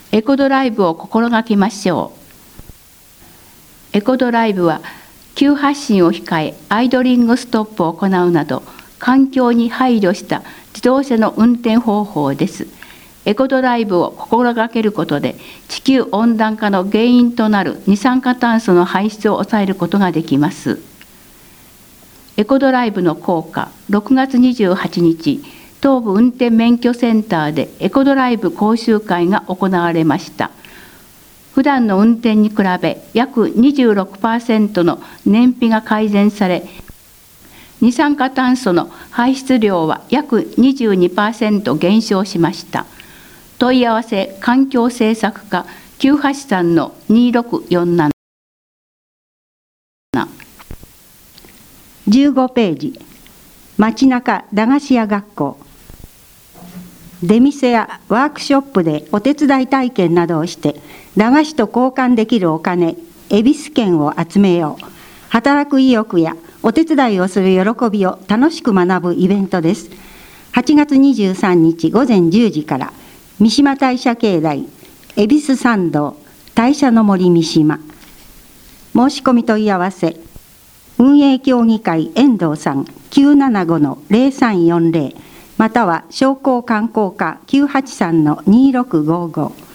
エコドライブを心がけましょう。エコドライブは急発進を控え、アイドリングストップを行うなど、環境に配慮した自動車の運転方法です。エコドライブを心がけることで、地球温暖化の原因となる二酸化炭素の排出を抑えることができます。エコドライブの効果、6月28日、東部運転免許センターでエコドライブ講習会が行われました。普段の運転に比べ約 26% の燃費が改善され、二酸化炭素の排出量は約 22% 減少しました。問い合わせ環境政策課 983-2647。 15ページ、街中駄菓子屋学校。出店やワークショップでお手伝い体験などをして駄菓子と交換できるお金、恵比寿券を集めよう。働く意欲やお手伝いをする喜びを楽しく学ぶイベントです。8月23日午前10時から三島大社境内恵比寿参道大社の森三島。申し込み問い合わせ運営協議会遠藤さん 975-0340 または商工観光課 983-2655